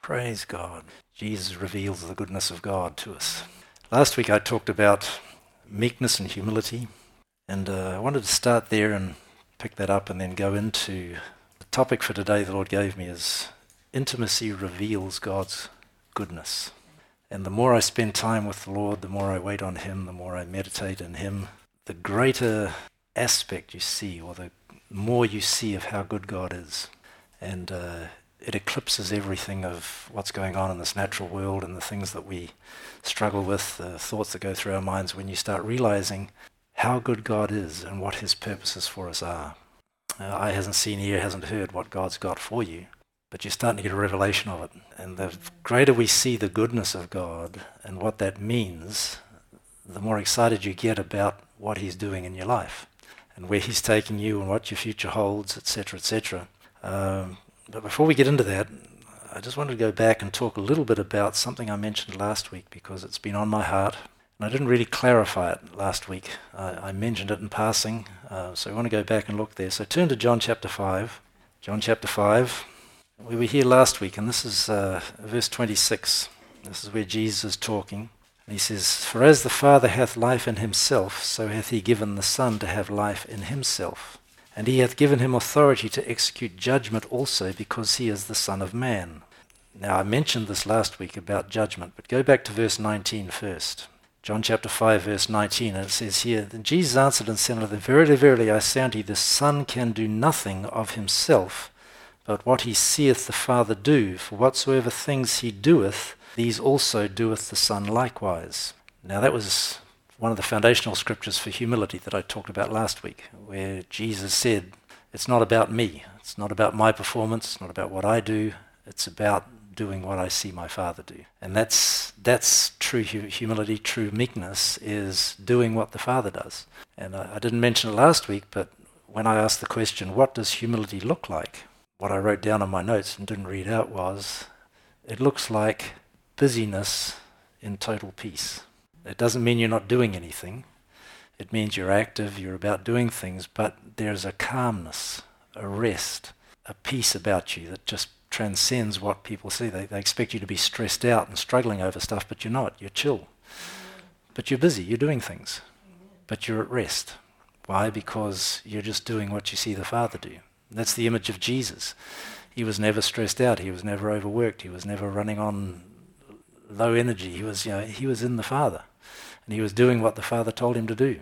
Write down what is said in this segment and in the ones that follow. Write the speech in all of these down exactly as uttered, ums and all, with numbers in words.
Praise God. Jesus reveals the goodness of God to us. Last week I talked about meekness and humility, and uh, I wanted to start there and pick that up and then go into the topic for today the Lord gave me is intimacy reveals God's goodness. And the more I spend time with the Lord, the more I wait on Him, the more I meditate in Him, the greater aspect you see, or the more you see of how good God is. And uh, it eclipses everything of what's going on in this natural world and the things that we struggle with, the thoughts that go through our minds when you start realizing how good God is and what His purposes for us are. Uh, eye hasn't seen, ear hasn't heard what God's got for you, but you're starting to get a revelation of it. And the greater we see the goodness of God and what that means, the more excited you get about what He's doing in your life and where He's taking you and what your future holds, et cetera, et cetera. Um, but before we get into that, I just wanted to go back and talk a little bit about something I mentioned last week because it's been on my heart. And I didn't really clarify it last week. I, I mentioned it in passing, uh, so I want to go back and look there. So turn to John chapter five. John chapter five. We were here last week, and this is uh, verse twenty-six. This is where Jesus is talking. And he says, "For as the Father hath life in himself, so hath he given the Son to have life in himself. And he hath given him authority to execute judgment also, because he is the Son of Man." Now, I mentioned this last week about judgment, but go back to verse nineteen first. John chapter five, verse nineteen, and it says here, "Then Jesus answered and said unto them, Verily, verily, I say unto you, the Son can do nothing of himself, but what he seeth the Father do. For whatsoever things he doeth, these also doeth the Son likewise." Now, that was one of the foundational scriptures for humility that I talked about last week, where Jesus said, it's not about me, it's not about my performance, it's not about what I do, it's about doing what I see my Father do. And that's that's true hu- humility, true meekness, is doing what the Father does. And I, I didn't mention it last week, but when I asked the question, what does humility look like? What I wrote down on my notes and didn't read out was, it looks like busyness in total peace. It doesn't mean you're not doing anything. It means you're active, you're about doing things, but there's a calmness, a rest, a peace about you that just transcends what people see. They, they expect you to be stressed out and struggling over stuff, but you're not. You're chill. But you're busy, you're doing things, but you're at rest. Why? Because you're just doing what you see the Father do. That's the image of Jesus. He was never stressed out. He was never overworked. He was never running on low energy. He was, you know, he was in the Father. And he was doing what the Father told him to do.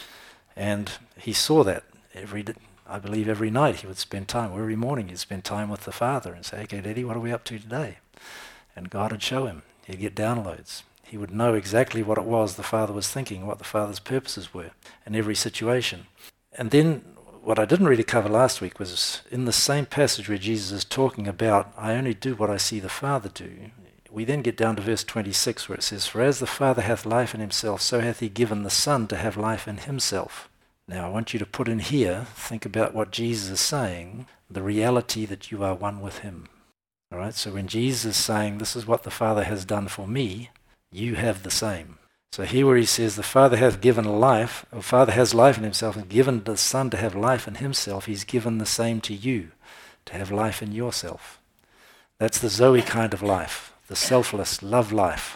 And he saw that every, I believe every night he would spend time, or every morning he'd spend time with the Father and say, "Okay, Daddy, what are we up to today?" And God would show him. He'd get downloads. He would know exactly what it was the Father was thinking, what the Father's purposes were in every situation. And then what I didn't really cover last week was in the same passage where Jesus is talking about, I only do what I see the Father do. We then get down to verse twenty-six where it says, "For as the Father hath life in himself, so hath he given the Son to have life in himself." Now I want you to put in here, think about what Jesus is saying, the reality that you are one with him. All right, so when Jesus is saying, this is what the Father has done for me, you have the same. So here where he says, the Father hath given life, or Father has life in himself, and given the Son to have life in himself, he's given the same to you, to have life in yourself. That's the Zoe kind of life. The selfless love life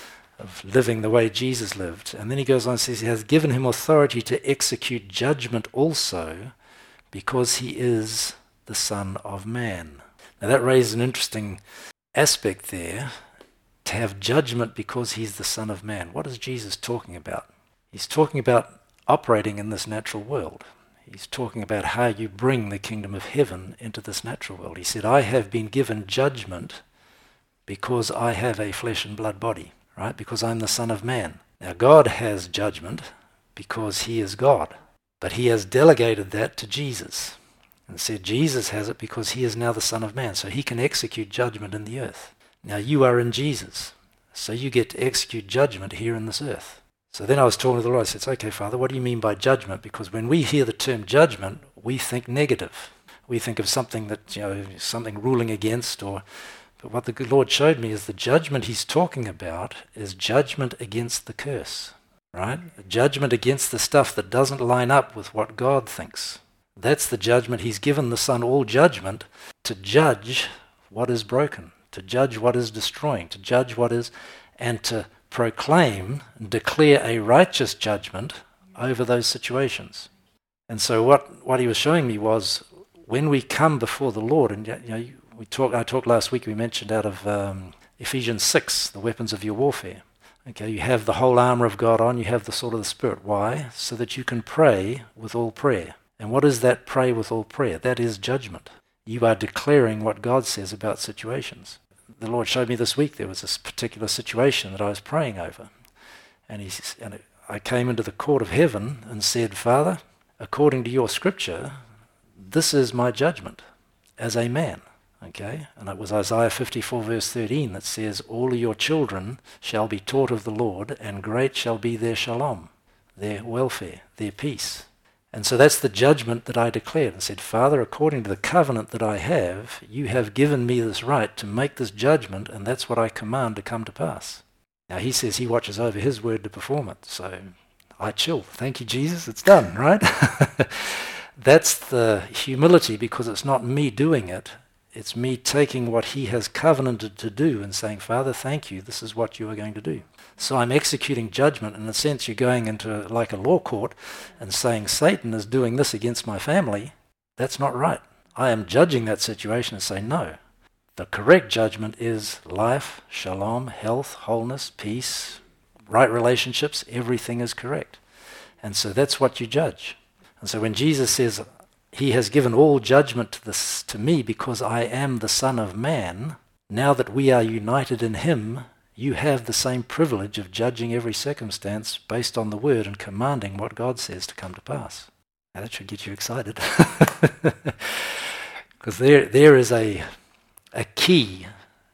of living the way Jesus lived. And then he goes on and says, he has given him authority to execute judgment also, because he is the Son of Man. Now that raises an interesting aspect there, to have judgment because he's the Son of Man. What is Jesus talking about? He's talking about operating in this natural world. He's talking about how you bring the kingdom of heaven into this natural world. He said, I have been given judgment because I have a flesh and blood body, right? Because I'm the Son of Man. Now God has judgment because he is God, but he has delegated that to Jesus and said Jesus has it because he is now the Son of Man, so he can execute judgment in the earth. Now you are in Jesus, so you get to execute judgment here in this earth. So then I was talking to the Lord, I said, okay, Father, what do you mean by judgment? Because when we hear the term judgment, we think negative. We think of something that, you know, something ruling against or... But what the good Lord showed me is the judgment he's talking about is judgment against the curse, right? Judgment against the stuff that doesn't line up with what God thinks. That's the judgment. He's given the Son all judgment to judge what is broken, to judge what is destroying, to judge what is, and to proclaim and declare a righteous judgment over those situations. And so what, what he was showing me was when we come before the Lord, and you know, we talk, I talked last week, we mentioned out of um, Ephesians six, the weapons of your warfare. Okay, you have the whole armor of God on, you have the sword of the Spirit. Why? So that you can pray with all prayer. And what is that pray with all prayer? That is judgment. You are declaring what God says about situations. The Lord showed me this week there was this particular situation that I was praying over. And, he, and I came into the court of heaven and said, Father, according to your scripture, this is my judgment as a man. Okay, and it was Isaiah fifty-four verse thirteen that says, all of your children shall be taught of the Lord, and great shall be their shalom, their welfare, their peace. And so that's the judgment that I declared and said, Father, according to the covenant that I have, you have given me this right to make this judgment, and that's what I command to come to pass. Now he says he watches over his word to perform it, so I chill. Thank you, Jesus, it's done, right? That's the humility, because it's not me doing it. It's me taking what he has covenanted to do and saying, Father, thank you, this is what you are going to do. So I'm executing judgment. In a sense, you're going into like a law court and saying, Satan is doing this against my family. That's not right. I am judging that situation and saying, no. The correct judgment is life, shalom, health, wholeness, peace, right relationships. Everything is correct. And so that's what you judge. And so when Jesus says, he has given all judgment to, this, to me because I am the Son of Man. Now that we are united in him, you have the same privilege of judging every circumstance based on the word and commanding what God says to come to pass. Now that should get you excited. Because there, there is a, a key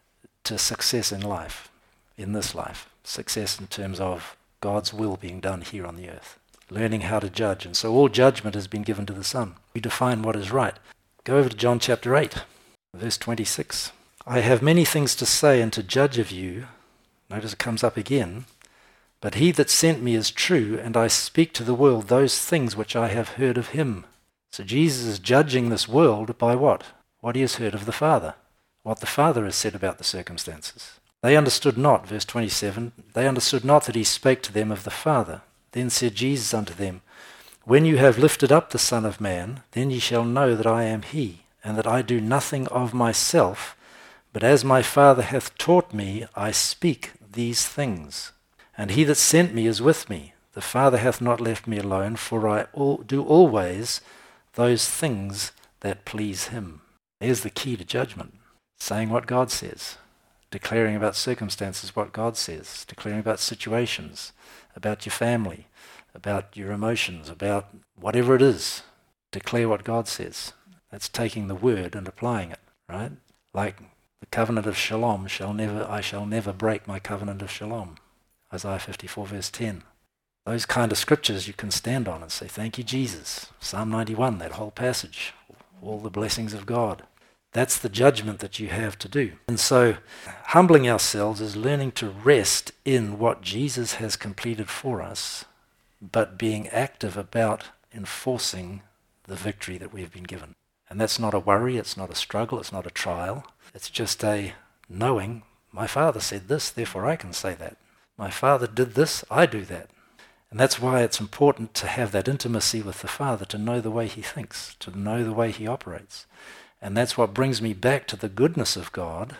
to success in life, in this life. Success in terms of God's will being done here on the earth. Learning how to judge. And so all judgment has been given to the Son. We define what is right. Go over to John chapter eight, verse twenty-six. I have many things to say and to judge of you. Notice it comes up again. But he that sent me is true, and I speak to the world those things which I have heard of him. So Jesus is judging this world by what? What he has heard of the Father. What the Father has said about the circumstances. They understood not, verse twenty-seven, they understood not that he spake to them of the Father. Then said Jesus unto them, when you have lifted up the Son of Man, then ye shall know that I am he, and that I do nothing of myself, but as my Father hath taught me, I speak these things. And he that sent me is with me. The Father hath not left me alone, for I all, do always those things that please him. There's the key to judgment. Saying what God says. Declaring about circumstances what God says. Declaring about situations. About your family, about your emotions, about whatever it is. Declare what God says. That's taking the word and applying it, right? Like the covenant of shalom shall never, I shall never break my covenant of shalom. Isaiah fifty-four verse ten. Those kind of scriptures you can stand on and say, thank you, Jesus. Psalm ninety-one, that whole passage, all the blessings of God. That's the judgment that you have to do. And so humbling ourselves is learning to rest in what Jesus has completed for us, but being active about enforcing the victory that we've been given. And that's not a worry, it's not a struggle, it's not a trial. It's just a knowing, my Father said this, therefore I can say that. My Father did this, I do that. And that's why it's important to have that intimacy with the Father, to know the way he thinks, to know the way he operates. And that's what brings me back to the goodness of God,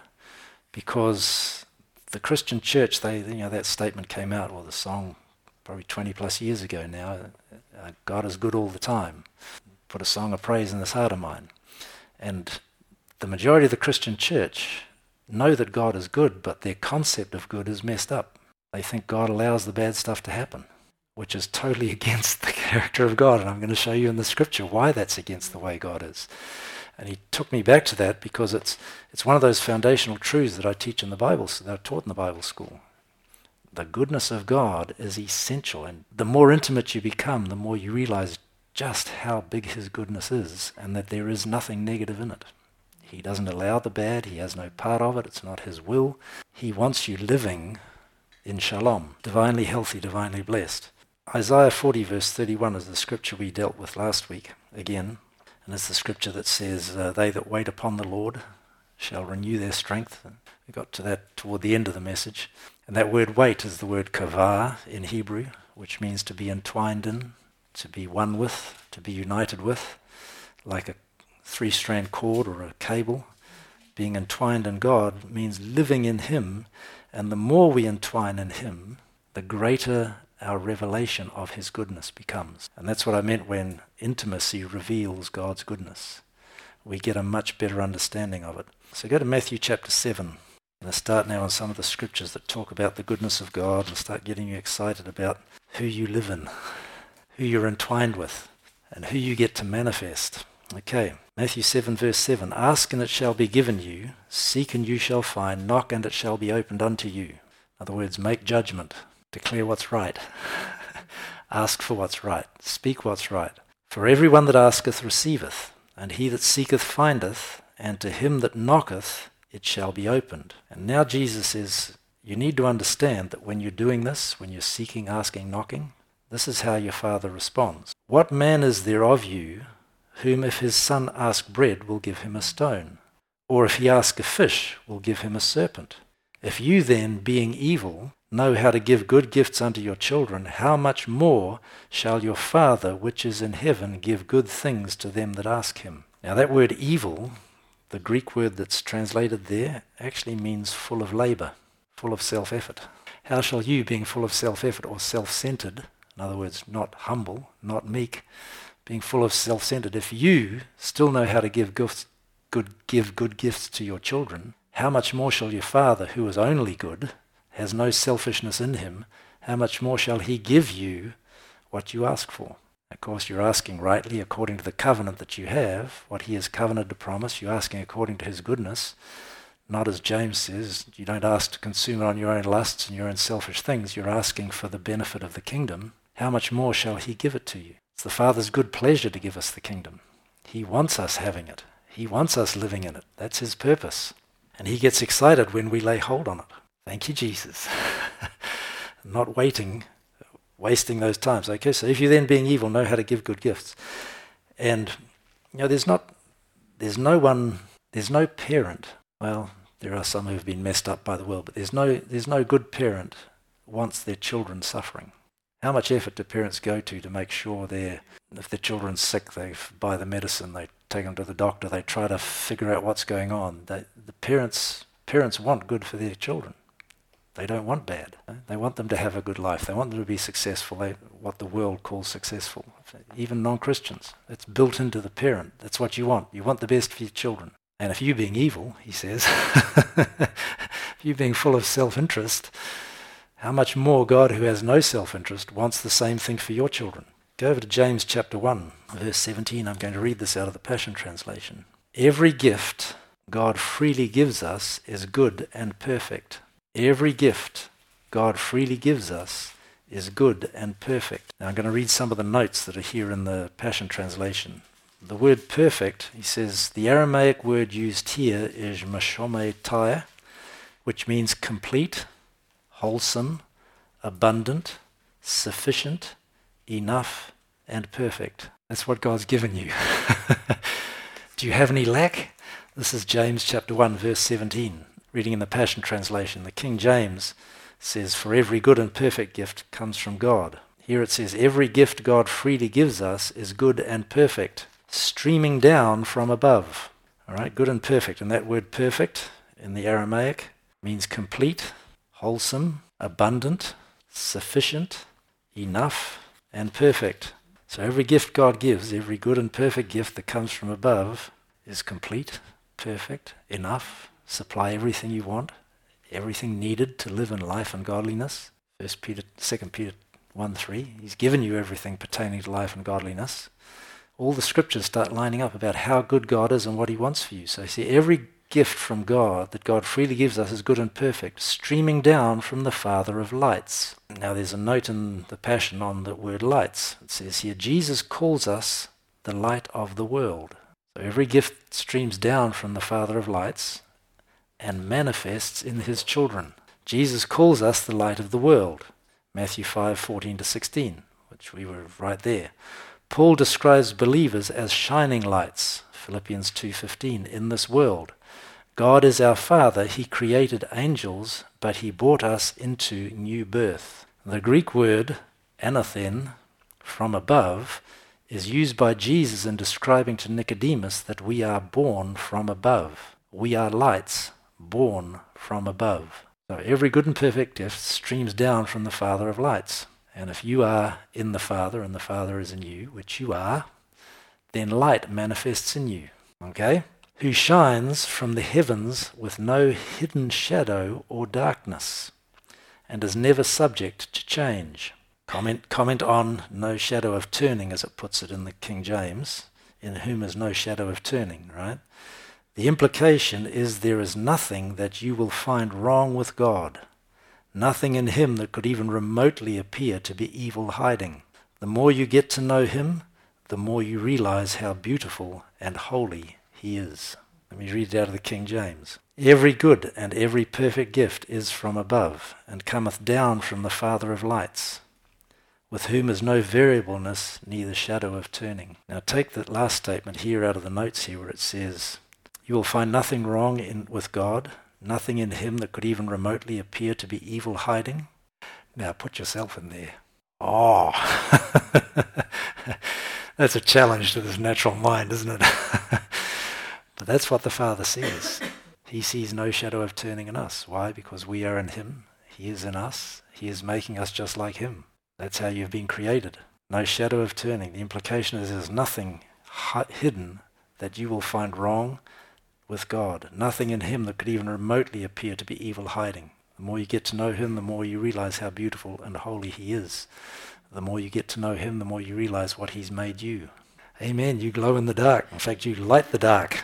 because the Christian church, they, you know, that statement came out, or the song probably twenty plus years ago now, uh, God is good all the time. Put a song of praise in this heart of mine. And the majority of the Christian church know that God is good, but their concept of good is messed up. They think God allows the bad stuff to happen, which is totally against the character of God. And I'm going to show you in the scripture why that's against the way God is. And he took me back to that because it's it's one of those foundational truths that I teach in the Bible, that I taught in the Bible school. The goodness of God is essential, and the more intimate you become, the more you realize just how big his goodness is, and that there is nothing negative in it. He doesn't allow the bad, he has no part of it, it's not his will. He wants you living in shalom, divinely healthy, divinely blessed. Isaiah forty verse thirty-one is the scripture we dealt with last week, again. And it's the scripture that says, uh, they that wait upon the Lord shall renew their strength. We got to that toward the end of the message. And that word wait is the word kavah in Hebrew, which means to be entwined in, to be one with, to be united with, like a three-strand cord or a cable. Being entwined in God means living in him, and the more we entwine in him, the greater our revelation of his goodness becomes. And that's what I meant when intimacy reveals God's goodness. We get a much better understanding of it. So go to Matthew chapter seven. I'm going to start now on some of the scriptures that talk about the goodness of God and start getting you excited about who you live in, who you're entwined with, and who you get to manifest. Okay, Matthew seven verse seven, ask and it shall be given you, seek and you shall find, knock and it shall be opened unto you. In other words, make judgment, declare what's right, ask for what's right, speak what's right. For everyone that asketh receiveth, and he that seeketh findeth, and to him that knocketh it shall be opened. And now Jesus says, you need to understand that when you're doing this, when you're seeking, asking, knocking, this is how your Father responds. What man is there of you whom if his son ask bread will give him a stone? Or if he ask a fish will give him a serpent? If you then, being evil, know how to give good gifts unto your children, how much more shall your Father which is in heaven give good things to them that ask him? Now that word evil, the Greek word that's translated there, actually means full of labor, full of self-effort. How shall you, being full of self-effort or self-centered, in other words, not humble, not meek, being full of self-centered, if you still know how to give gifts, good, give good gifts to your children, how much more shall your Father, who is only good, has no selfishness in him, how much more shall he give you what you ask for? Of course, you're asking rightly according to the covenant that you have, what he has covenanted to promise. You're asking according to his goodness, not as James says, you don't ask to consume it on your own lusts and your own selfish things. You're asking for the benefit of the kingdom. How much more shall he give it to you? It's the Father's good pleasure to give us the kingdom. He wants us having it. He wants us living in it. That's his purpose. And he gets excited when we lay hold on it. Thank you, Jesus. Not waiting, wasting those times. Okay, so if you then, being evil, know how to give good gifts. And, you know, there's not, there's no one, there's no parent. Well, there are some who've been messed up by the world, but there's no, there's no good parent wants their children suffering. How much effort do parents go to to make sure they're, if their children's sick, they buy the medicine, they take them to the doctor, they try to figure out what's going on. They, the parents, parents want good for their children. They don't want bad. They want them to have a good life. They want them to be successful, they, what the world calls successful. Even non-Christians. It's built into the parent. That's what you want. You want the best for your children. And if you being evil, he says, if you being full of self-interest, how much more God, who has no self-interest, wants the same thing for your children. Go over to James chapter one, verse seventeen. I'm going to read this out of the Passion Translation. Every gift God freely gives us is good and perfect. Every gift God freely gives us is good and perfect. Now I'm going to read some of the notes that are here in the Passion Translation. The word perfect, he says, the Aramaic word used here is mashome taya, which means complete, wholesome, abundant, sufficient, enough, and perfect. That's what God's given you. Do you have any lack? This is James chapter one, verse seventeen. Reading in the Passion Translation, the King James says, for every good and perfect gift comes from God. Here it says, every gift God freely gives us is good and perfect, streaming down from above. All right, good and perfect. And that word perfect in the Aramaic means complete, wholesome, abundant, sufficient, enough, and perfect. So every gift God gives, every good and perfect gift that comes from above is complete, perfect, enough, supply everything you want, everything needed to live in life and godliness. First Peter, Second Peter one three, he's given you everything pertaining to life and godliness. All the scriptures start lining up about how good God is and what he wants for you. So you see, every gift from God that God freely gives us is good and perfect, streaming down from the Father of lights. Now there's a note in the Passion on the word lights. It says here, Jesus calls us the light of the world. So every gift streams down from the Father of lights and manifests in his children. Jesus calls us the light of the world. Matthew five fourteen to sixteen, which we were right there. Paul describes believers as shining lights. Philippians two fifteen, in this world. God is our Father. He created angels, but he brought us into new birth. The Greek word anathen, from above, is used by Jesus in describing to Nicodemus that we are born from above. We are lights born from above. So every good and perfect gift streams down from the Father of lights. And if you are in the Father and the Father is in you, which you are, then light manifests in you. Okay? Who shines from the heavens with no hidden shadow or darkness, and is never subject to change. Comment, comment on no shadow of turning, as it puts it in the King James, in whom is no shadow of turning, right? The implication is there is nothing that you will find wrong with God, nothing in him that could even remotely appear to be evil hiding. The more you get to know him, the more you realize how beautiful and holy he is. Let me read it out of the King James. Every good and every perfect gift is from above, and cometh down from the Father of lights, with whom is no variableness, neither shadow of turning. Now take that last statement here out of the notes here where it says, you will find nothing wrong in, with God, nothing in him that could even remotely appear to be evil hiding. Now put yourself in there. Oh, that's a challenge to this natural mind, isn't it? But that's what the Father sees. He sees no shadow of turning in us. Why? Because we are in him. He is in us. He is making us just like him. That's how you've been created. No shadow of turning. The implication is there's nothing hidden that you will find wrong with God. Nothing in him that could even remotely appear to be evil hiding. The more you get to know him, the more you realize how beautiful and holy he is. The more you get to know him, the more you realize what he's made you. Amen. You glow in the dark. In fact, you light the dark.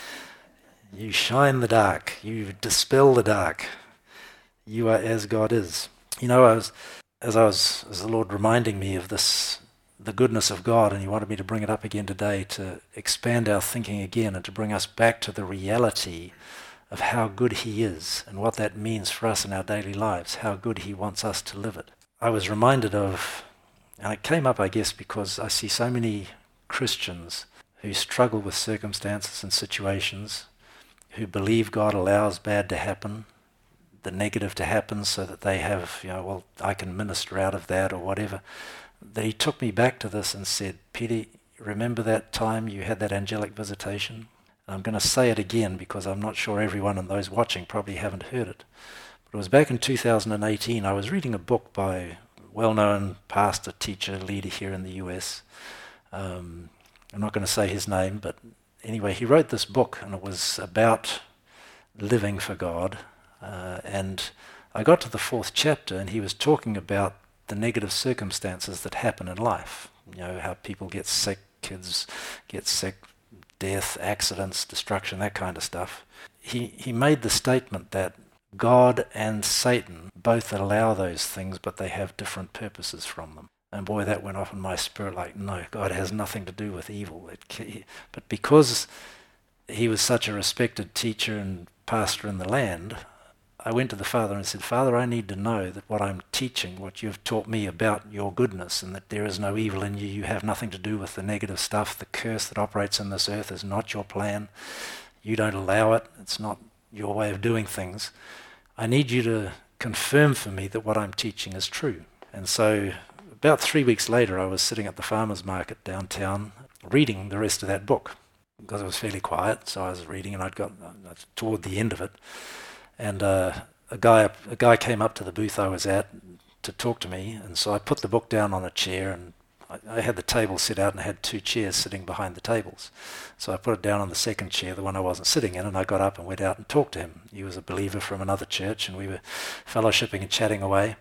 You shine the dark. You dispel the dark. You are as God is. You know, I was, as I was, as the Lord reminding me of this, the goodness of God, and he wanted me to bring it up again today to expand our thinking again and to bring us back to the reality of how good he is and what that means for us in our daily lives, how good he wants us to live it. I was reminded of, and it came up, I guess, because I see so many Christians who struggle with circumstances and situations, who believe God allows bad to happen, the negative to happen, so that they have, you know, well, I can minister out of that or whatever. That he took me back to this and said, Peter, remember that time you had that angelic visitation? And I'm going to say it again because I'm not sure everyone and those watching probably haven't heard it. But it was back in two thousand eighteen. I was reading a book by a well-known pastor, teacher, leader here in the U S. Um, I'm not going to say his name, but anyway, he wrote this book, and it was about living for God. Uh, and I got to the fourth chapter, and he was talking about the negative circumstances that happen in life. You know, how people get sick, kids get sick, death, accidents, destruction, that kind of stuff. He, he made the statement that God and Satan both allow those things, but they have different purposes from them. And boy, that went off in my spirit like, no, God has nothing to do with evil. It, but because he was such a respected teacher and pastor in the land, I went to the Father and said, Father, I need to know that what I'm teaching, what you've taught me about your goodness, and that there is no evil in you, you have nothing to do with the negative stuff, the curse that operates in this earth is not your plan. You don't allow it. It's not your way of doing things. I need you to confirm for me that what I'm teaching is true. And so about three weeks later, I was sitting at the farmer's market downtown reading the rest of that book because it was fairly quiet. So I was reading, and I'd got uh, toward the end of it. And uh, a guy a guy came up to the booth I was at to talk to me, and so I put the book down on a chair, and I, I had the table set out and I had two chairs sitting behind the tables. So I put it down on the second chair, the one I wasn't sitting in, and I got up and went out and talked to him. He was a believer from another church, and we were fellowshipping and chatting away.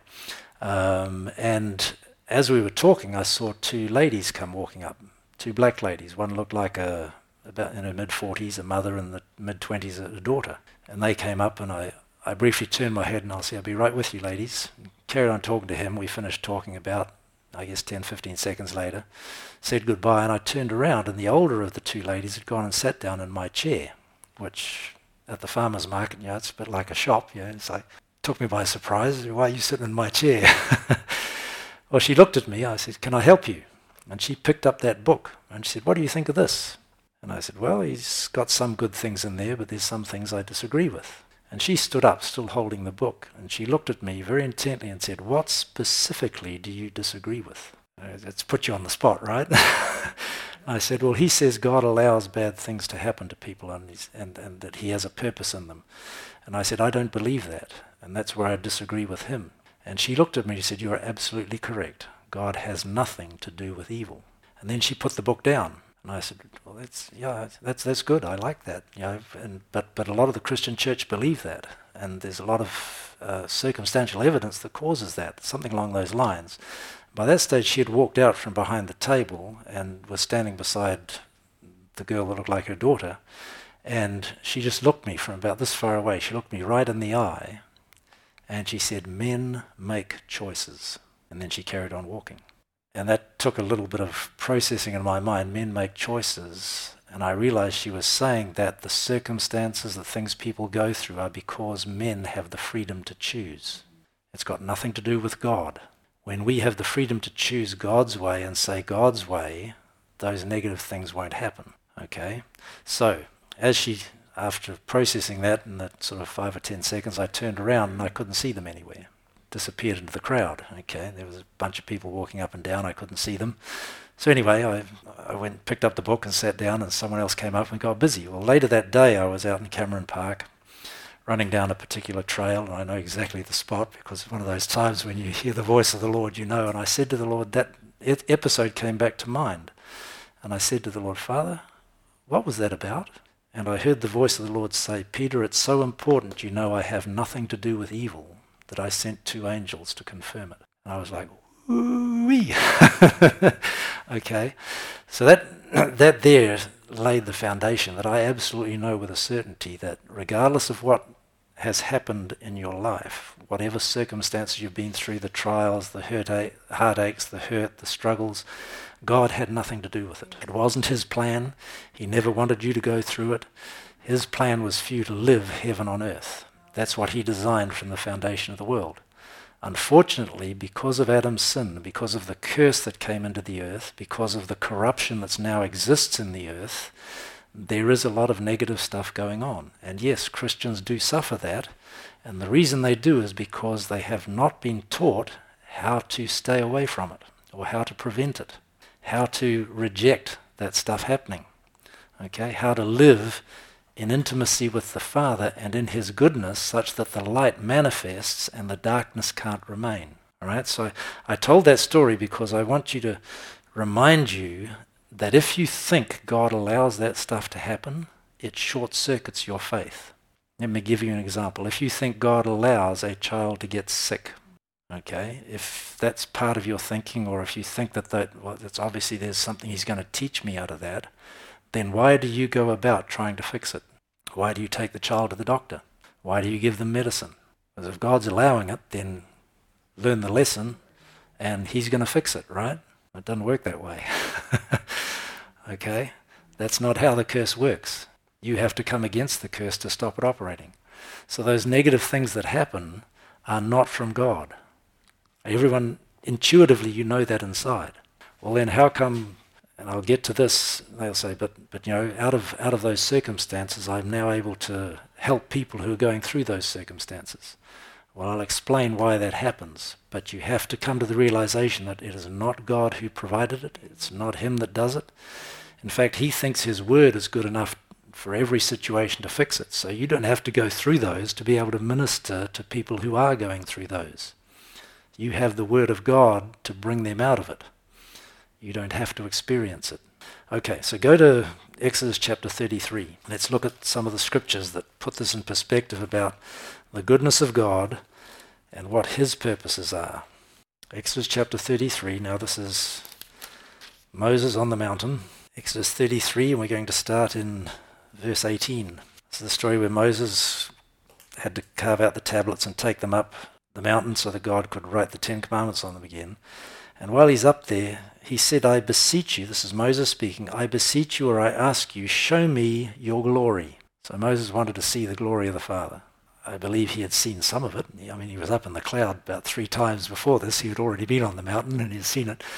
Um, and as we were talking, I saw two ladies come walking up, two black ladies. One looked like a about in her mid-forties, a mother, and the mid-twenties, a daughter. And they came up, and I, I briefly turned my head and I said, I'll be right with you, ladies. And carried on talking to him. We finished talking about, I guess, ten, fifteen seconds later. Said goodbye, and I turned around, and the older of the two ladies had gone and sat down in my chair, which at the farmer's market, you know, it's a bit like a shop. You know, it's like, took me by surprise. Why are you sitting in my chair? Well, she looked at me. I said, can I help you? And she picked up that book, and she said, what do you think of this? And I said, well, he's got some good things in there, but there's some things I disagree with. And she stood up, still holding the book, and she looked at me very intently and said, what specifically do you disagree with? It's put you on the spot, right? I said, well, he says God allows bad things to happen to people and, he's, and, and that he has a purpose in them. And I said, I don't believe that. And that's where I disagree with him. And she looked at me and said, you are absolutely correct. God has nothing to do with evil. And then she put the book down. And I said, well, that's yeah, that's that's good. I like that. You know, and but but a lot of the Christian church believe that, and there's a lot of uh, circumstantial evidence that causes that, something along those lines. By that stage, she had walked out from behind the table and was standing beside the girl that looked like her daughter, and she just looked me from about this far away. She looked me right in the eye, and she said, "Men make choices," and then she carried on walking. And that took a little bit of processing in my mind. Men make choices. And I realized she was saying that the circumstances, the things people go through are because men have the freedom to choose. It's got nothing to do with God. When we have the freedom to choose God's way and say God's way, those negative things won't happen. Okay? So, as she, after processing that in that sort of five or ten seconds, I turned around and I couldn't see them anywhere. Disappeared into the crowd. Okay, there was a bunch of people walking up and down. I couldn't see them. So anyway, I I went, picked up the book and sat down, and someone else came up and got busy. Well, later that day, I was out in Cameron Park, running down a particular trail, and I know exactly the spot because it's one of those times when you hear the voice of the Lord, you know. And I said to the Lord, that episode came back to mind, and I said to the Lord, Father, what was that about? And I heard the voice of the Lord say, Peter, it's so important you know I have nothing to do with evil, that I sent two angels to confirm it. And I was like, ooh-wee. Okay. So that that there laid the foundation that I absolutely know with a certainty that regardless of what has happened in your life, whatever circumstances you've been through, the trials, the hurt, heartaches, the hurt, the struggles, God had nothing to do with it. It wasn't his plan. He never wanted you to go through it. His plan was for you to live heaven on earth. That's what he designed from the foundation of the world. Unfortunately, because of Adam's sin, because of the curse that came into the earth, because of the corruption that now exists in the earth, there is a lot of negative stuff going on. And yes, Christians do suffer that. And the reason they do is because they have not been taught how to stay away from it, or how to prevent it, how to reject that stuff happening, okay, how to live in intimacy with the Father and in his goodness such that the light manifests and the darkness can't remain. All right, so I told that story because I want you to remind you that if you think God allows that stuff to happen, it short-circuits your faith. Let me give you an example. If you think God allows a child to get sick, okay, if that's part of your thinking, or if you think that, that well, that's obviously there's something he's going to teach me out of that, then why do you go about trying to fix it? Why do you take the child to the doctor? Why do you give them medicine? Because if God's allowing it, then learn the lesson and he's going to fix it, right? It doesn't work that way. Okay? That's not how the curse works. You have to come against the curse to stop it operating. So those negative things that happen are not from God. Everyone, intuitively, you know that inside. Well, then how come... And I'll get to this, they'll say, but, but you know, out of out of those circumstances, I'm now able to help people who are going through those circumstances. Well, I'll explain why that happens, but you have to come to the realization that it is not God who provided it. It's not him that does it. In fact, he thinks his word is good enough for every situation to fix it. So you don't have to go through those to be able to minister to people who are going through those. You have the word of God to bring them out of it. You don't have to experience it. Okay, so go to Exodus chapter thirty-three. Let's look at some of the scriptures that put this in perspective about the goodness of God and what his purposes are. Exodus chapter thirty-three. Now this is Moses on the mountain. Exodus thirty-three, and we're going to start in verse eighteen. This is the story where Moses had to carve out the tablets and take them up the mountain so that God could write the Ten Commandments on them again. And while he's up there, he said, I beseech you, this is Moses speaking, I beseech you or I ask you, show me your glory. So Moses wanted to see the glory of the Father. I believe he had seen some of it. I mean, he was up in the cloud about three times before this. He had already been on the mountain and he'd seen it.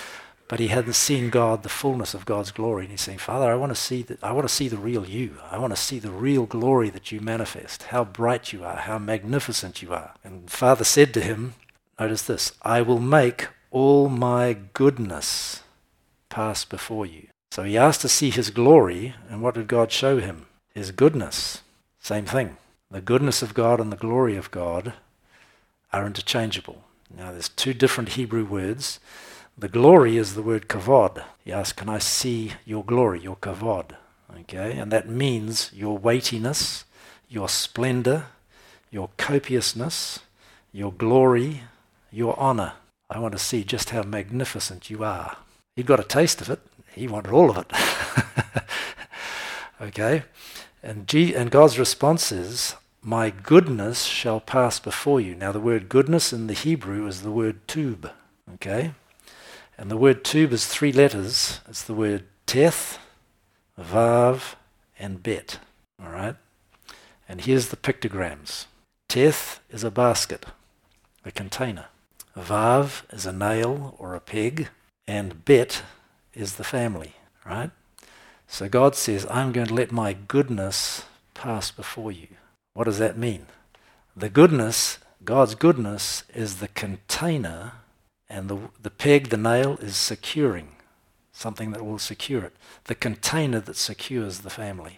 But he hadn't seen God, the fullness of God's glory. And he's saying, Father, I want to see the, I want to see the real you. I want to see the real glory that you manifest, how bright you are, how magnificent you are. And Father said to him, notice this, I will make all my goodness pass before you. So he asked to see his glory, and what did God show him? His goodness. Same thing. The goodness of God and the glory of God are interchangeable. Now there's two different Hebrew words. The glory is the word kavod. He asked, can I see your glory, your kavod? Okay, and that means your weightiness, your splendor, your copiousness, your glory, your honor. I want to see just how magnificent you are. He got a taste of it. He wanted all of it. Okay, and, G- and God's response is, my goodness shall pass before you. Now the word goodness in the Hebrew is the word tub. Okay. And the word tub is three letters. It's the word teth, vav, and bet. All right? And here's the pictograms. Teth is a basket, a container. Vav is a nail or a peg. And bet is the family. Right? So God says, I'm going to let my goodness pass before you. What does that mean? The goodness, God's goodness, is the container. And the the peg, the nail, is securing, something that will secure it. The container that secures the family.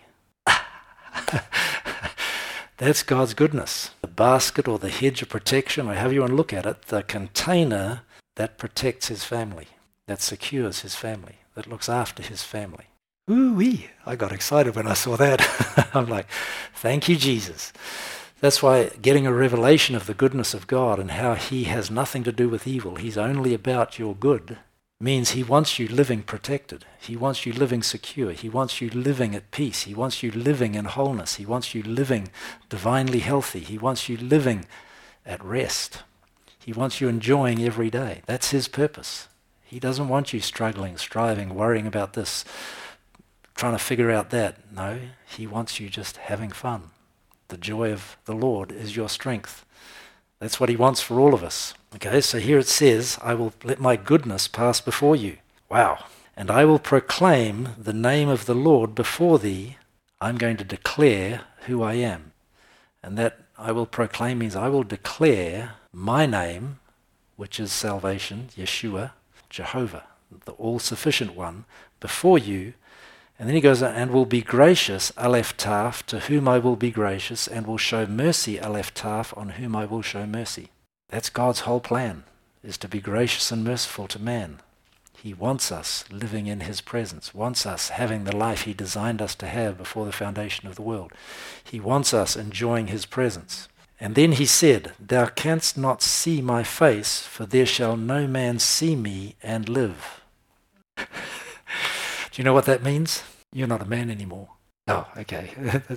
That's God's goodness. The basket or the hedge of protection, or however you want to look at it, the container that protects his family, that secures his family, that looks after his family. Ooh-wee, I got excited when I saw that. I'm like, thank you, Jesus. That's why getting a revelation of the goodness of God and how he has nothing to do with evil, he's only about your good, means he wants you living protected. He wants you living secure. He wants you living at peace. He wants you living in wholeness. He wants you living divinely healthy. He wants you living at rest. He wants you enjoying every day. That's his purpose. He doesn't want you struggling, striving, worrying about this, trying to figure out that. No, he wants you just having fun. The joy of the Lord is your strength. That's what he wants for all of us. Okay, so here it says, I will let my goodness pass before you. Wow. And I will proclaim the name of the Lord before thee. I'm going to declare who I am. And that I will proclaim means I will declare my name, which is salvation, Yeshua, Jehovah, the all-sufficient one, before you. And then he goes, and will be gracious, Aleph Taf, to whom I will be gracious, and will show mercy, Aleph Taf, on whom I will show mercy. That's God's whole plan, is to be gracious and merciful to man. He wants us living in his presence, wants us having the life he designed us to have before the foundation of the world. He wants us enjoying his presence. And then he said, thou canst not see my face, for there shall no man see me and live. Do you know what that means? You're not a man anymore. Oh, okay.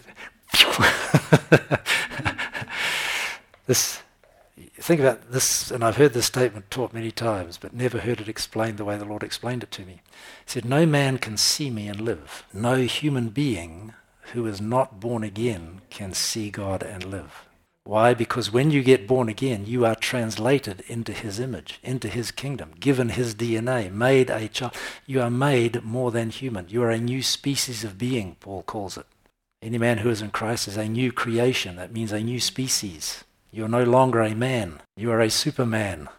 This, think about this, and I've heard this statement taught many times, but never heard it explained the way the Lord explained it to me. He said, no man can see me and live. No human being who is not born again can see God and live. Why? Because when you get born again, you are translated into his image, into his kingdom, given his D N A, made a child. You are made more than human. You are a new species of being, Paul calls it. Any man who is in Christ is a new creation. That means a new species. You are no longer a man. You are a superman.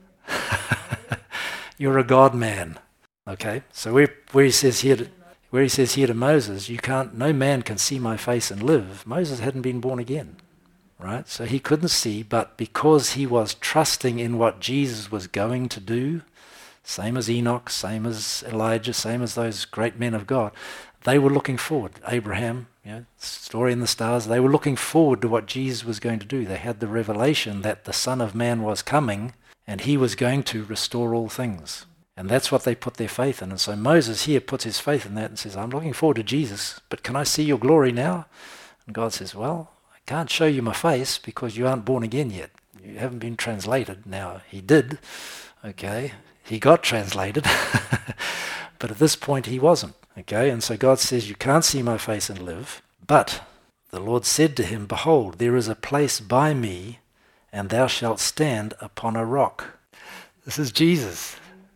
You're a God man. Okay? So where, where he says here to, where he says here to Moses, you can't, no man can see my face and live. Moses hadn't been born again. Right? So he couldn't see, but because he was trusting in what Jesus was going to do, same as Enoch, same as Elijah, same as those great men of God, they were looking forward. Abraham, you know, story in the stars, they were looking forward to what Jesus was going to do. They had the revelation that the Son of Man was coming and he was going to restore all things. And that's what they put their faith in. And so Moses here puts his faith in that and says, I'm looking forward to Jesus, but can I see your glory now? And God says, well, can't show you my face because you aren't born again yet. You haven't been translated. Now, he did, okay? He got translated, but at this point he wasn't, okay? And so God says, you can't see my face and live. But the Lord said to him, behold, there is a place by me, and thou shalt stand upon a rock. This is Jesus.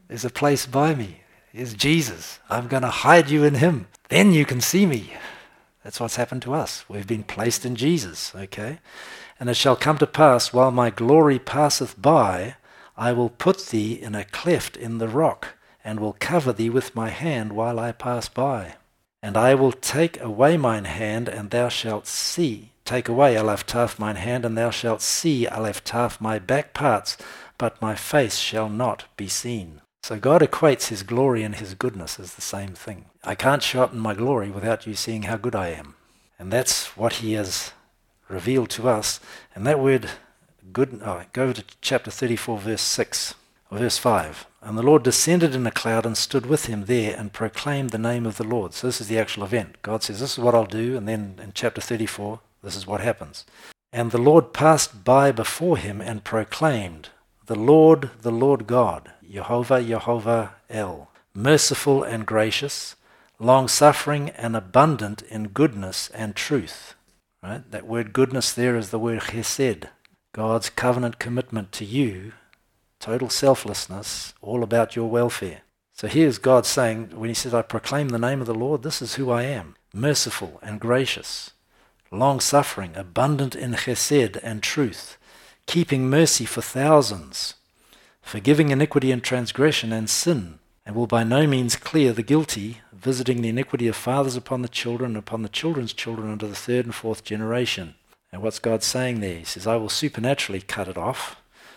There's a place by me. Here's Jesus. I'm going to hide you in him. Then you can see me. That's what's happened to us. We've been placed in Jesus, okay? And it shall come to pass, while my glory passeth by, I will put thee in a cleft in the rock, and will cover thee with my hand while I pass by. And I will take away mine hand, and thou shalt see. Take away Aleftaf mine hand, and thou shalt see Aleftaf my back parts, but my face shall not be seen. So God equates his glory and his goodness as the same thing. I can't show up in my glory without you seeing how good I am. And that's what he has revealed to us. And that word good, oh, go to chapter thirty-four, verse six, or verse five. And the Lord descended in a cloud and stood with him there and proclaimed the name of the Lord. So this is the actual event. God says, this is what I'll do. And then in chapter thirty-four, this is what happens. And the Lord passed by before him and proclaimed, the Lord, the Lord God, Jehovah, Jehovah El, merciful and gracious, long-suffering and abundant in goodness and truth. Right? That word goodness there is the word chesed, God's covenant commitment to you, total selflessness, all about your welfare. So here's God saying, when he says, I proclaim the name of the Lord, this is who I am, merciful and gracious, long-suffering, abundant in chesed and truth, keeping mercy for thousands, forgiving iniquity and transgression and sin, and will by no means clear the guilty, visiting the iniquity of fathers upon the children, and upon the children's children unto the third and fourth generation. And what's God saying there? He says, I will supernaturally cut it off,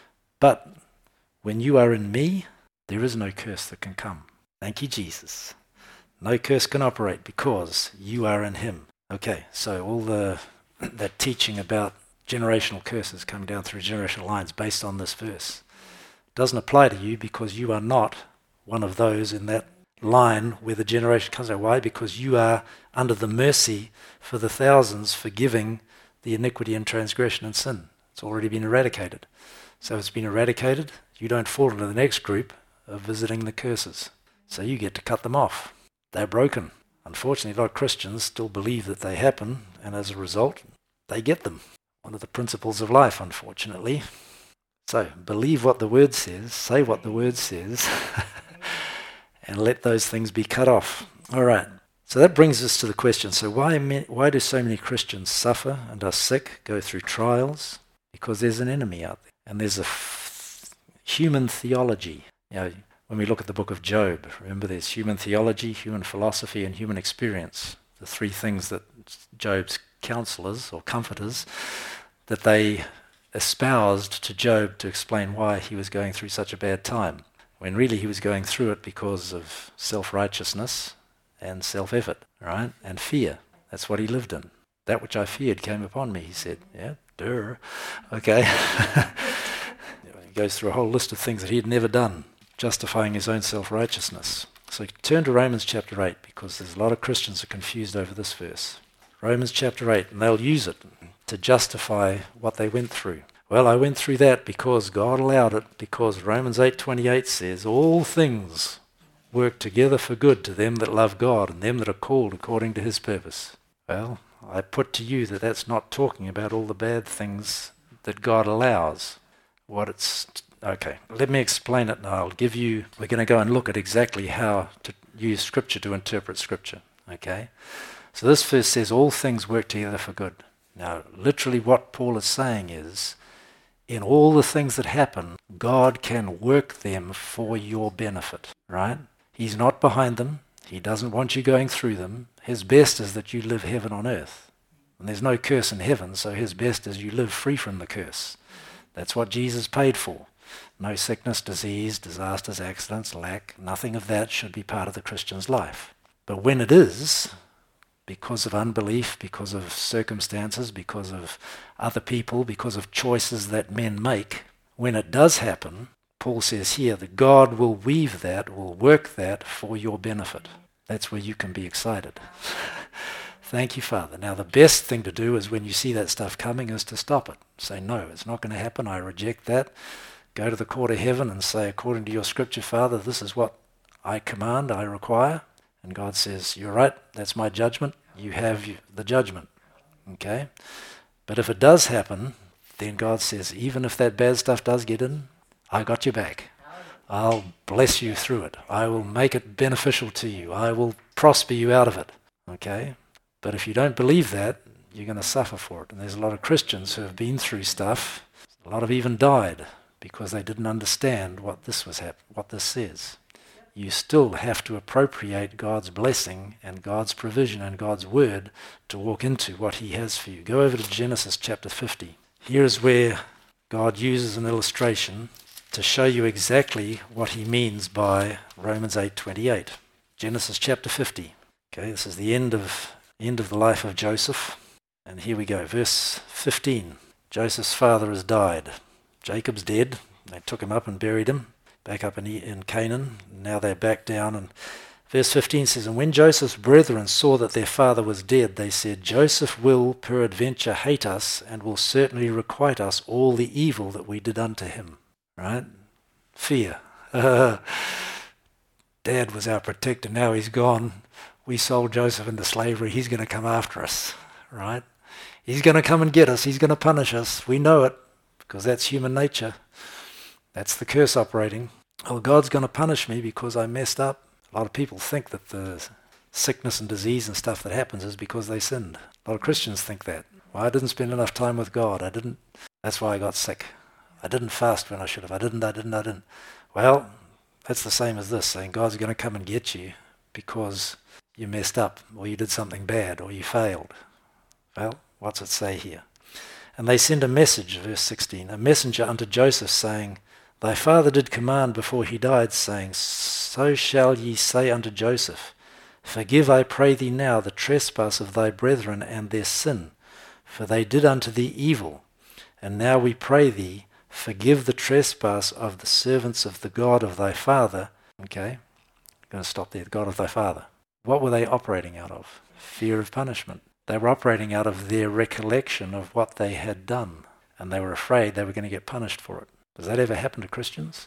but when you are in me, there is no curse that can come. Thank you, Jesus. No curse can operate because you are in him. Okay, so all the that teaching about generational curses coming down through generational lines based on this verse doesn't apply to you because you are not one of those in that line where the generation comes out. Why? Because you are under the mercy for the thousands, forgiving the iniquity and transgression and sin. It's already been eradicated. So it's been eradicated. You don't fall into the next group of visiting the curses. So you get to cut them off. They're broken. Unfortunately, a lot of Christians still believe that they happen, and as a result, they get them. One of the principles of life, unfortunately. So believe what the word says, say what the word says, and let those things be cut off. All right. So that brings us to the question, so why why do so many Christians suffer and are sick, go through trials? Because there's an enemy out there. And there's a f- human theology. You know, when we look at the book of Job, remember there's human theology, human philosophy, and human experience. The three things that Job's counselors or comforters, that they espoused to Job to explain why he was going through such a bad time, when really he was going through it because of self-righteousness and self-effort, right? And fear. That's what he lived in. That which I feared came upon me, he said. Yeah, duh. Okay. He goes through a whole list of things that he had never done, justifying his own self-righteousness. So turn to Romans chapter eight, because there's a lot of Christians who are confused over this verse. Romans chapter eight, and they'll use it to justify what they went through. Well, I went through that because God allowed it, because Romans eight twenty-eight says, all things work together for good to them that love God and them that are called according to his purpose. Well, I put to you that that's not talking about all the bad things that God allows. What it's, okay, let me explain it and I'll give you, we're going to go and look at exactly how to use Scripture to interpret Scripture, okay? So this verse says all things work together for good. Now, literally what Paul is saying is, in all the things that happen, God can work them for your benefit, right? He's not behind them. He doesn't want you going through them. His best is that you live heaven on earth. And there's no curse in heaven, so his best is you live free from the curse. That's what Jesus paid for. No sickness, disease, disasters, accidents, lack, nothing of that should be part of the Christian's life. But when it is, because of unbelief, because of circumstances, because of other people, because of choices that men make, when it does happen, Paul says here that God will weave that, will work that for your benefit. That's where you can be excited. Thank you, Father. Now, the best thing to do is when you see that stuff coming is to stop it. Say, no, it's not going to happen. I reject that. Go to the court of heaven and say, according to your Scripture, Father, this is what I command, I require. And God says, you're right, that's my judgment. You have the judgment. Okay? But if it does happen, then God says, even if that bad stuff does get in, I got you back. I'll bless you through it. I will make it beneficial to you. I will prosper you out of it. Okay? But if you don't believe that, you're going to suffer for it. And there's a lot of Christians who have been through stuff. A lot have even died because they didn't understand what this was hap- what this says. You still have to appropriate God's blessing and God's provision and God's word to walk into what he has for you. Go over to Genesis chapter fifty. Here's where God uses an illustration to show you exactly what he means by Romans eight twenty-eight. Genesis chapter fifty. Okay, this is the end of end of the life of Joseph. And here we go, verse fifteen. Joseph's father has died. Jacob's dead. They took him up and buried him back up in, in Canaan. Now they're back down. And verse fifteen says, and when Joseph's brethren saw that their father was dead, they said, Joseph will peradventure hate us and will certainly requite us all the evil that we did unto him. Right? Fear. Uh, Dad was our protector. Now he's gone. We sold Joseph into slavery. He's going to come after us. Right? He's going to come and get us. He's going to punish us. We know it because that's human nature. That's the curse operating. Oh, God's going to punish me because I messed up. A lot of people think that the sickness and disease and stuff that happens is because they sinned. A lot of Christians think that. Well, I didn't spend enough time with God. I didn't. That's why I got sick. I didn't fast when I should have. I didn't, I didn't, I didn't. Well, that's the same as this, saying God's going to come and get you because you messed up or you did something bad or you failed. Well, what's it say here? And they send a message, verse sixteen, a messenger unto Joseph, saying, Thy father did command before he died, saying, So shall ye say unto Joseph, Forgive, I pray thee now, the trespass of thy brethren and their sin, for they did unto thee evil. And now we pray thee, forgive the trespass of the servants of the God of thy father. Okay, I'm going to stop there, the God of thy father. What were they operating out of? Fear of punishment. They were operating out of their recollection of what they had done, and they were afraid they were going to get punished for it. Does that ever happen to Christians?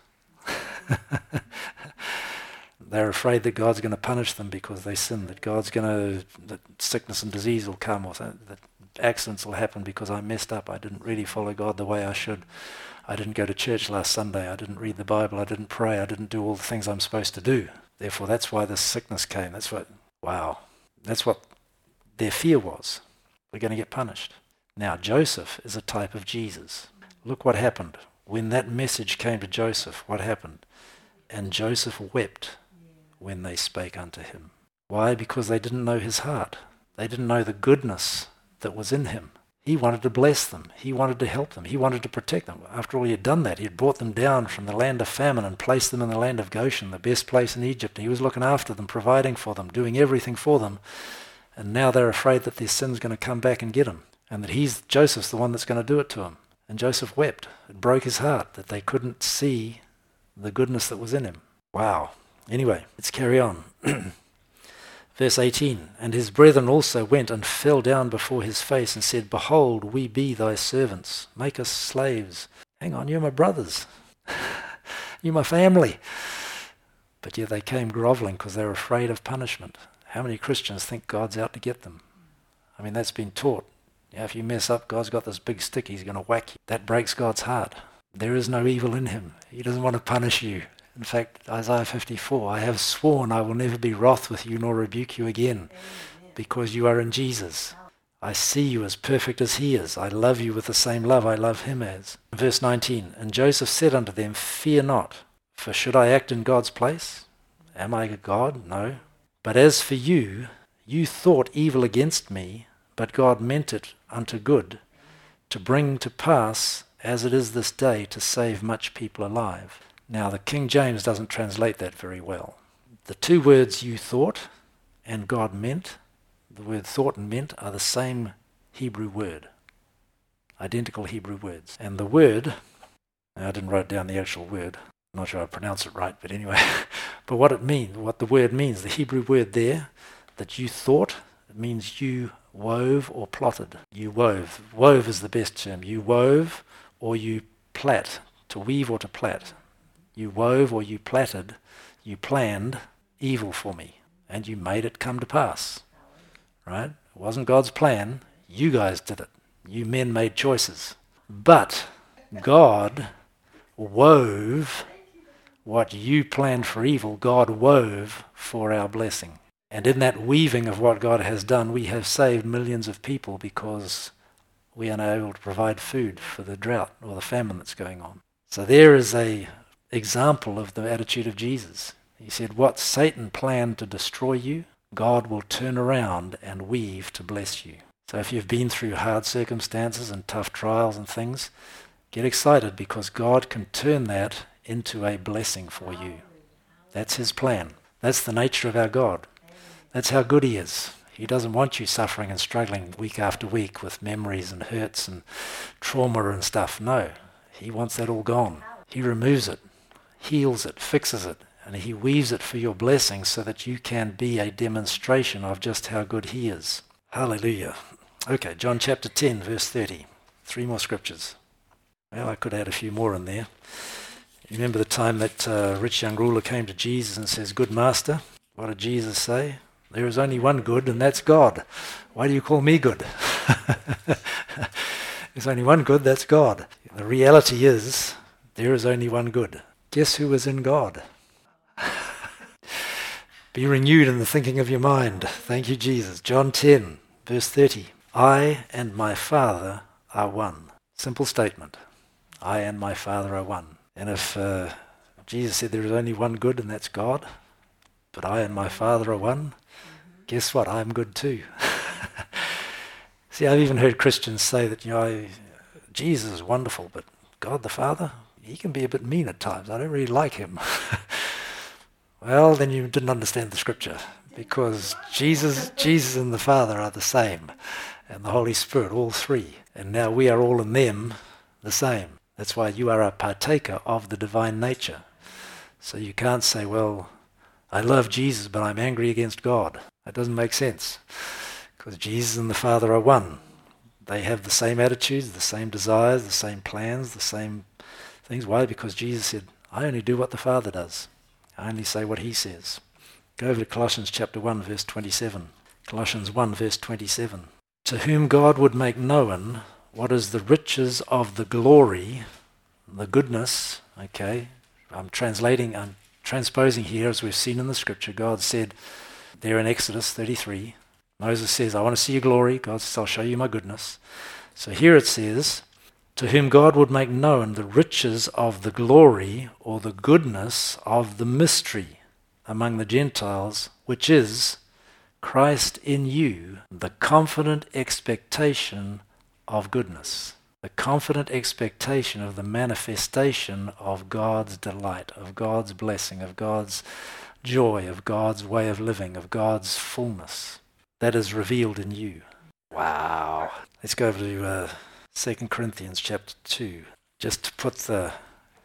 They're afraid that God's going to punish them because they sinned, that God's going to, that sickness and disease will come, or that accidents will happen because I messed up. I didn't really follow God the way I should. I didn't go to church last Sunday. I didn't read the Bible. I didn't pray. I didn't do all the things I'm supposed to do. Therefore, that's why this sickness came. That's what, wow. That's what their fear was. We're going to get punished. Now, Joseph is a type of Jesus. Look what happened. When that message came to Joseph, what happened? And Joseph wept when they spake unto him. Why? Because they didn't know his heart. They didn't know the goodness that was in him. He wanted to bless them. He wanted to help them. He wanted to protect them. After all, he had done that. He had brought them down from the land of famine and placed them in the land of Goshen, the best place in Egypt. He was looking after them, providing for them, doing everything for them. And now they're afraid that their sin's going to come back and get them, and that he's, Joseph's the one that's going to do it to them. And Joseph wept. It broke his heart that they couldn't see the goodness that was in him. Wow. Anyway, let's carry on. Verse eighteen, and his brethren also went and fell down before his face and said, Behold, we be thy servants. Make us slaves. Hang on, you're my brothers. You're my family. But yet they came groveling because they were afraid of punishment. How many Christians think God's out to get them? I mean, that's been taught. Yeah, if you mess up, God's got this big stick, he's going to whack you. That breaks God's heart. There is no evil in him. He doesn't want to punish you. In fact, Isaiah fifty-four, I have sworn I will never be wroth with you nor rebuke you again, because you are in Jesus. I see you as perfect as he is. I love you with the same love I love him as. Verse nineteen, and Joseph said unto them, Fear not, for should I act in God's place? Am I a God? No. But as for you, you thought evil against me, but God meant it unto good, to bring to pass, as it is this day, to save much people alive. Now, the King James doesn't translate that very well. The two words you thought and God meant, the word thought and meant are the same Hebrew word. Identical Hebrew words. And the word, I didn't write down the actual word, I'm not sure I pronounce it right, but anyway, but what it means, what the word means, the Hebrew word there, that you thought, it means you wove or plotted. You wove. Wove is the best term. You wove or you plait, to weave or to plait. You wove or you plaited, you planned evil for me, and you made it come to pass. Right? It wasn't God's plan. You guys did it. You men made choices. But God wove what you planned for evil, God wove for our blessing. And in that weaving of what God has done, we have saved millions of people because we are now able to provide food for the drought or the famine that's going on. So there is a example of the attitude of Jesus. He said, what Satan planned to destroy you, God will turn around and weave to bless you. So if you've been through hard circumstances and tough trials and things, get excited because God can turn that into a blessing for you. That's his plan. That's the nature of our God. That's how good he is. He doesn't want you suffering and struggling week after week with memories and hurts and trauma and stuff. No, he wants that all gone. He removes it, heals it, fixes it, and he weaves it for your blessing so that you can be a demonstration of just how good he is. Hallelujah. Okay, John chapter ten, verse thirty. Three more scriptures. Well, I could add a few more in there. You remember the time that uh, rich young ruler came to Jesus and says, "Good master." What did Jesus say? "There is only one good, and that's God. Why do you call me good?" There's only one good, that's God. The reality is, there is only one good. Guess who is in God? Be renewed in the thinking of your mind. Thank you, Jesus. John ten, verse thirty. I and my Father are one. Simple statement. I and my Father are one. And if uh, Jesus said there is only one good, and that's God, but I and my Father are one, guess what? I'm good too. See, I've even heard Christians say that, you know, I, Jesus is wonderful, but God the Father, he can be a bit mean at times. I don't really like him. Well, then you didn't understand the scripture, because Jesus, Jesus and the Father are the same, and the Holy Spirit, all three. And now we are all in them the same. That's why you are a partaker of the divine nature. So you can't say, well, I love Jesus, but I'm angry against God. That doesn't make sense, because Jesus and the Father are one. They have the same attitudes, the same desires, the same plans, the same things. Why? Because Jesus said, I only do what the Father does. I only say what he says. Go over to Colossians chapter one, verse twenty-seven. Colossians one, verse twenty-seven. To whom God would make known what is the riches of the glory, the goodness, okay, I'm translating, I'm transposing here as we've seen in the scripture. God said there in Exodus thirty-three, Moses says, I want to see your glory. God says, I'll show you my goodness. So here it says, to whom God would make known the riches of the glory or the goodness of the mystery among the Gentiles, which is Christ in you, the confident expectation of goodness, the confident expectation of the manifestation of God's delight, of God's blessing, of God's joy, of God's way of living, of God's fullness that is revealed in you. Wow. Let's go over to uh, Second Corinthians chapter two, just to put the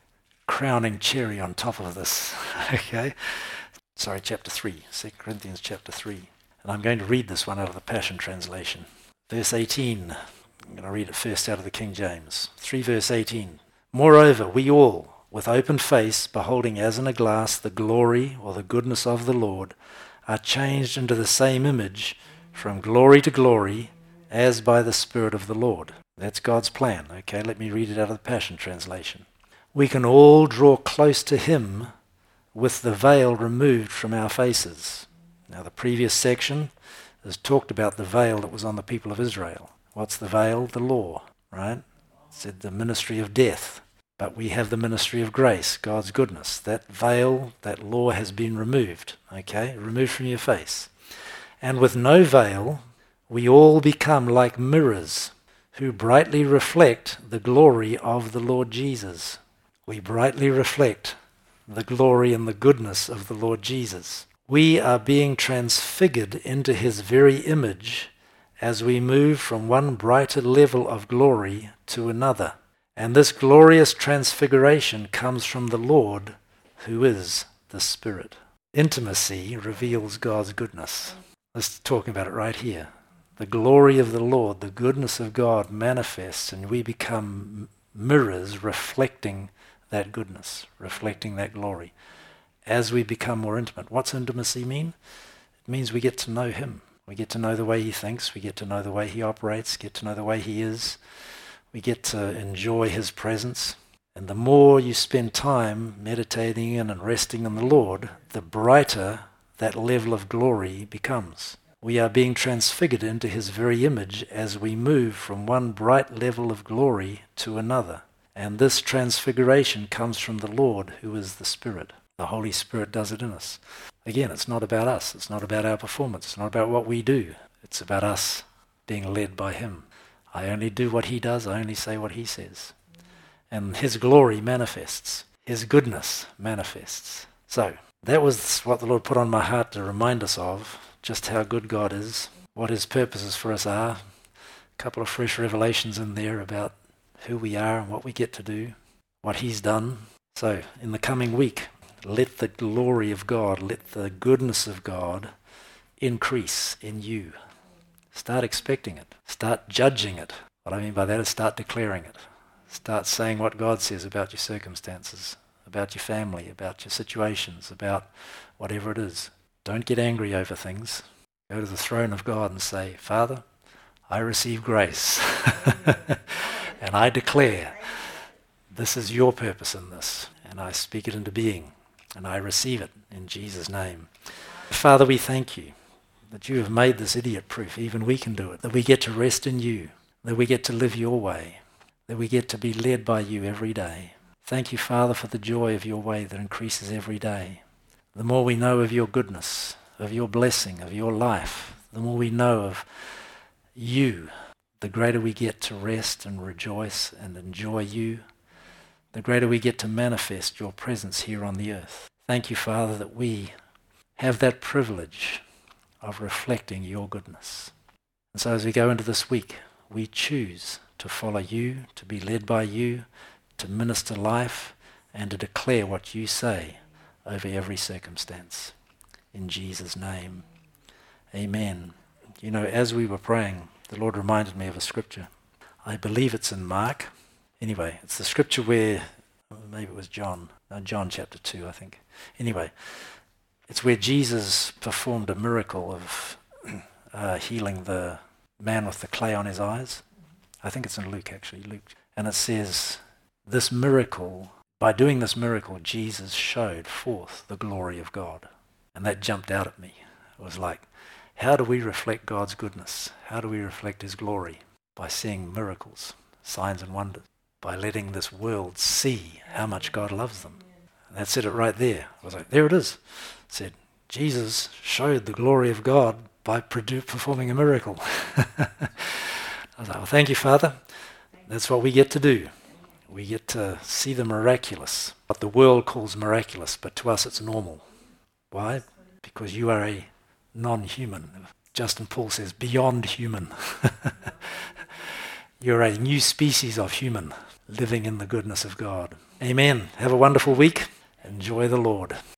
crowning cherry on top of this. Okay? Sorry, chapter three, Second Corinthians chapter three. And I'm going to read this one out of the Passion Translation. Verse eighteen. I'm going to read it first out of the King James. three verse eighteen. Moreover, we all, with open face, beholding as in a glass the glory or the goodness of the Lord, are changed into the same image from glory to glory, as by the Spirit of the Lord. That's God's plan. Okay, let me read it out of the Passion Translation. We can all draw close to him with the veil removed from our faces. Now, the previous section has talked about the veil that was on the people of Israel. What's the veil? The law, right? It said the ministry of death. But we have the ministry of grace, God's goodness. That veil, that law has been removed, okay? Removed from your face. And with no veil, we all become like mirrors who brightly reflect the glory of the Lord Jesus. We brightly reflect the glory and the goodness of the Lord Jesus. We are being transfigured into his very image as we move from one brighter level of glory to another. And this glorious transfiguration comes from the Lord, who is the Spirit. Intimacy reveals God's goodness. Let's talk about it right here. The glory of the Lord, the goodness of God manifests, and we become mirrors reflecting that goodness, reflecting that glory. As we become more intimate. What's intimacy mean? It means we get to know him. We get to know the way he thinks. We get to know the way he operates, get to know the way he is. We get to enjoy his presence. And the more you spend time meditating in and resting in the Lord, the brighter that level of glory becomes. We are being transfigured into his very image as we move from one bright level of glory to another. And this transfiguration comes from the Lord, who is the Spirit. The Holy Spirit does it in us. Again, it's not about us. It's not about our performance. It's not about what we do. It's about us being led by him. I only do what he does. I only say what he says. And his glory manifests. His goodness manifests. So that was what the Lord put on my heart to remind us of, just how good God is, what his purposes for us are. A couple of fresh revelations in there about who we are and what we get to do, what he's done. So in the coming week, let the glory of God, let the goodness of God increase in you. Start expecting it. Start judging it. What I mean by that is start declaring it. Start saying what God says about your circumstances, about your family, about your situations, about whatever it is. Don't get angry over things. Go to the throne of God and say, Father, I receive grace. And I declare this is your purpose in this. And I speak it into being. And I receive it in Jesus' name. Father, we thank you that you have made this idiot proof. Even we can do it. That we get to rest in you. That we get to live your way. That we get to be led by you every day. Thank you, Father, for the joy of your way that increases every day. The more we know of your goodness, of your blessing, of your life, the more we know of you, the greater we get to rest and rejoice and enjoy you, the greater we get to manifest your presence here on the earth. Thank you, Father, that we have that privilege of reflecting your goodness. And so as we go into this week, we choose to follow you, to be led by you, to minister life, and to declare what you say over every circumstance. In Jesus' name, amen. You know, as we were praying, the Lord reminded me of a scripture. I believe it's in Mark. Anyway, it's the scripture where, maybe it was John, no, John chapter two, I think. Anyway, it's where Jesus performed a miracle of uh, healing the man with the clay on his eyes. I think it's in Luke, actually, Luke. And it says, this miracle, by doing this miracle, Jesus showed forth the glory of God. And that jumped out at me. It was like, how do we reflect God's goodness? How do we reflect his glory? By seeing miracles, signs and wonders. By letting this world see how much God loves them. And that said it right there. I was like, there it is. It said, Jesus showed the glory of God by produ- performing a miracle. I was like, well, thank you, Father. That's what we get to do. We get to see the miraculous, what the world calls miraculous, but to us it's normal. Why? Because you are a non-human. Justin Paul says, beyond human. You're a new species of human living in the goodness of God. Amen. Have a wonderful week. Enjoy the Lord.